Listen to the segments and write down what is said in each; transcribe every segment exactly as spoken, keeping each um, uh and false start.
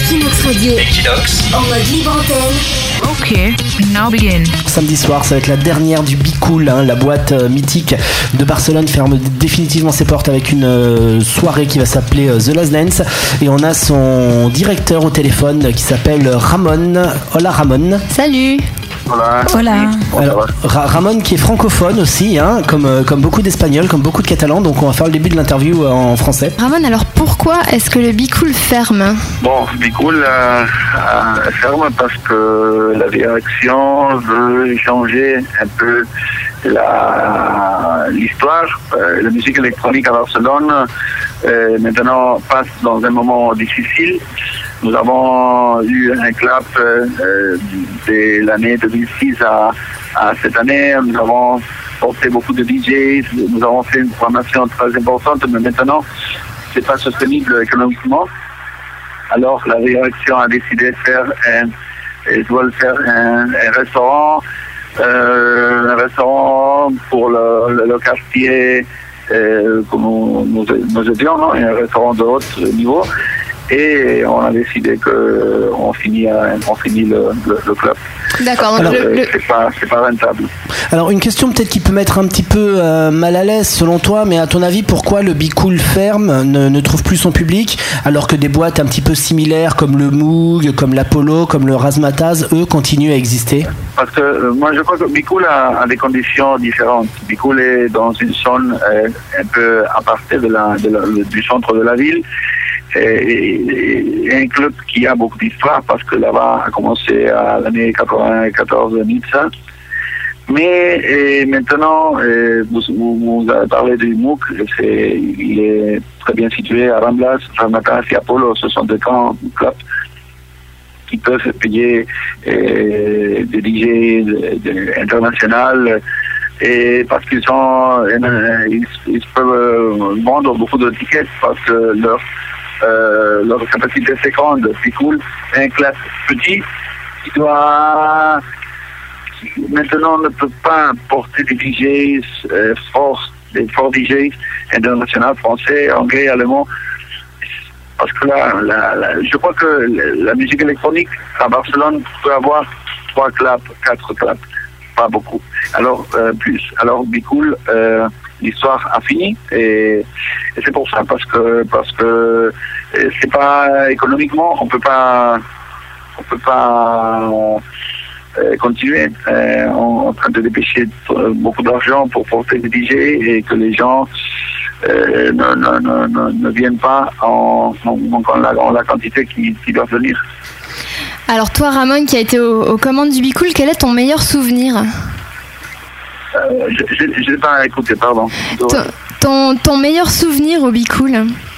Equinox Radio. Equinox. En mode libre antenne. Ok, now begin. Samedi soir, ça va être la dernière du Be Cool, hein, la boîte euh, mythique de Barcelone ferme définitivement ses portes avec une euh, soirée qui va s'appeler euh, The Last Dance. Et on a son directeur au téléphone qui s'appelle Ramon. Hola Ramon. Salut. Hola. Hola. Alors, Ra- Ramon qui est francophone aussi, hein, comme, euh, comme beaucoup d'Espagnols, comme beaucoup de Catalans, donc on va faire le début de l'interview euh, en français. Ramon, alors pourquoi est-ce que le Be Cool ferme? Bon, Be Cool euh, euh, ferme parce que la direction veut changer un peu la, l'histoire. Euh, la musique électronique à Barcelone euh, maintenant passe dans un moment difficile. Nous avons eu un clap euh, de l'année deux mille six à, à cette année. Nous avons porté beaucoup de D Js, nous avons fait une programmation très importante, mais maintenant, c'est pas soutenable économiquement. Alors, la direction a décidé de faire un, ils veulent faire un, un restaurant, euh, un restaurant pour le, le, le quartier, euh, comme nous, nous, nous étions, non? Un restaurant de haut niveau. Et on a décidé qu'on finit, on finit le, le, le club. D'accord. Alors, le, le... C'est pas, c'est pas rentable. Alors une question peut-être qui peut mettre un petit peu euh, mal à l'aise selon toi, mais à ton avis, pourquoi le Be Cool ferme, ne, ne trouve plus son public, alors que des boîtes un petit peu similaires comme le Moog, comme l'Apollo, comme le Razzmatazz, eux, continuent à exister? Parce que euh, moi je crois que Be Cool a, a des conditions différentes. Be Cool est dans une zone euh, un peu apartée de la, de la, du centre de la ville. Et, et un club qui a beaucoup d'histoire parce que là-bas a commencé à l'année quatre-vingt-quatorze à Nizza. Mais et maintenant, et vous, vous, vous avez parlé du Moog, c'est, il est très bien situé à Ramblas, Razzmatazz et Apollo. Ce sont des grands clubs qui peuvent payer et, des D J de, de, internationaux. Et parce qu'ils sont, ils, ils peuvent vendre beaucoup de tickets parce que leur Euh, leur capacité c'est grande, c'est cool. Un club petit qui doit qui maintenant ne peut pas porter des D Js euh, forts, des forts D Js internationaux, français, anglais, allemands. Parce que là, la, la, je crois que la musique électronique à Barcelone peut avoir trois clubs, quatre clubs, pas beaucoup. Alors euh, plus. Alors Be Cool, euh, l'histoire a fini et, et c'est pour ça parce que parce que c'est pas économiquement on peut pas on peut pas euh, continuer euh, en, en train de dépêcher beaucoup d'argent pour porter des D J et que les gens euh, ne, ne, ne, ne viennent pas en, en, en, la, en la quantité qui, qui doit venir. Alors toi Ramon qui a été aux, aux commandes du Be Cool, quel est ton meilleur souvenir? Euh, je n'ai pas écouté, pardon. Ton, ton, ton meilleur souvenir au Be Cool?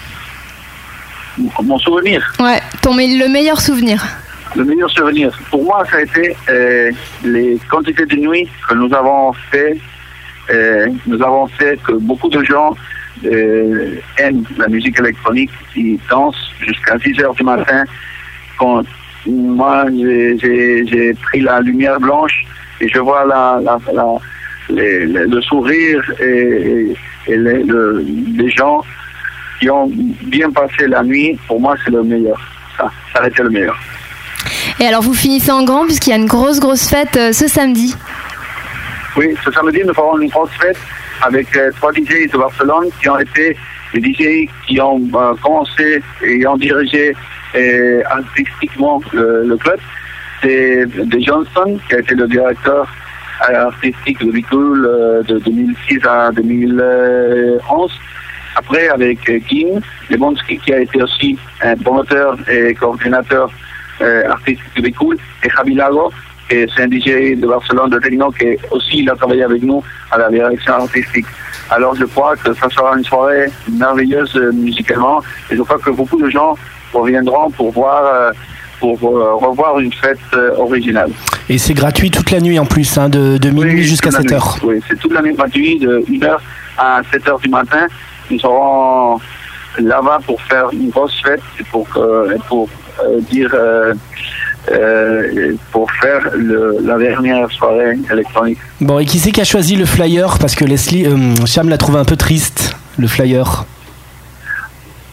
Mon souvenir? Ouais, ton, le meilleur souvenir. Le meilleur souvenir, pour moi, ça a été euh, les quantités de nuit que nous avons fait. Euh, nous avons fait que beaucoup de gens euh, aiment la musique électronique, ils dansent jusqu'à six heures du matin. Quand moi, j'ai, j'ai, j'ai pris la lumière blanche et je vois la... la, la Les, les, le sourire et, et les, le, les gens qui ont bien passé la nuit, pour moi c'est le meilleur. Ça, ça a été le meilleur. Et alors vous finissez en grand puisqu'il y a une grosse grosse fête euh, ce samedi. Oui, ce samedi nous ferons une grosse fête avec euh, trois D Js de Barcelone qui ont été des D Js qui ont euh, commencé et ont dirigé euh, artistiquement le, le club. C'est de Johnson qui a été le directeur artistique de Be Cool euh, de deux mille six à deux mille onze. Après, avec euh, Kim Lebonski, qui a été aussi un promoteur et coordinateur euh, artistique de Be Cool, et Javi Lago, qui est un D J de Barcelone de techno, qui aussi il a travaillé avec nous à la direction artistique. Alors je crois que ça sera une soirée merveilleuse euh, musicalement, et je crois que beaucoup de gens reviendront pour voir euh, pour euh, revoir une fête euh, originale. Et c'est gratuit toute la nuit en plus, hein, de, de minuit oui, jusqu'à sept heures. Oui, c'est toute la nuit gratuit, de une heure à sept heures du matin. Nous serons là-bas pour faire une grosse fête, pour, euh, pour euh, dire, euh, euh, pour faire le, la dernière soirée électronique. Bon, et qui c'est qui a choisi le flyer? Parce que Leslie, euh, Cham l'a trouvé un peu triste, le flyer.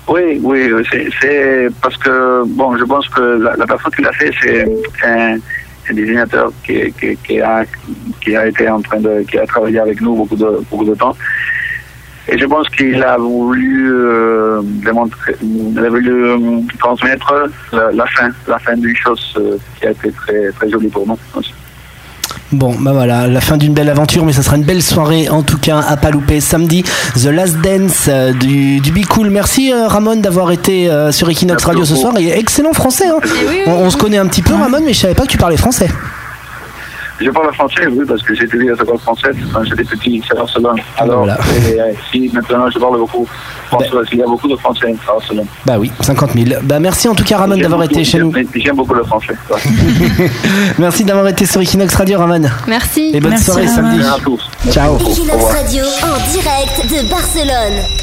Oui, oui, c'est, c'est parce que, bon, je pense que la, la personne qui l'a fait, c'est un, un dessinateur qui, qui, qui, a, qui a été en train de, qui a travaillé avec nous beaucoup de, beaucoup de temps. Et je pense qu'il a voulu euh, démontrer, il a voulu euh, transmettre la, la fin, la fin d'une chose euh, qui a été très, très jolie pour nous aussi. Bon, bah voilà, la fin d'une belle aventure, mais ça sera une belle soirée en tout cas à pas louper samedi. The Last Dance euh, du, du Be Cool. Merci euh, Ramon d'avoir été euh, sur Equinox Merci Radio ce beaucoup. soir. Et excellent français. Hein. Oui, oui. On, on se connaît un petit peu, Ramon, mais je savais pas que tu parlais français. Je parle français, oui, parce que j'ai étudié à l'école française quand j'étais petit, c'est à Barcelone. Alors, Voilà. et, euh, si maintenant je parle beaucoup français, parce qu'il y a beaucoup de français à Barcelone. Bah oui, cinquante mille. Bah merci en tout cas Ramon J'aime d'avoir beaucoup, été chez j'aime, nous. J'aime beaucoup le français. Ouais. Merci d'avoir été sur Equinox Radio, Ramon. Merci. Et bonne Merci, soirée Ramon. samedi. Merci à tous. Ciao. Merci beaucoup. Au Equinox revoir. Radio en direct de Barcelone.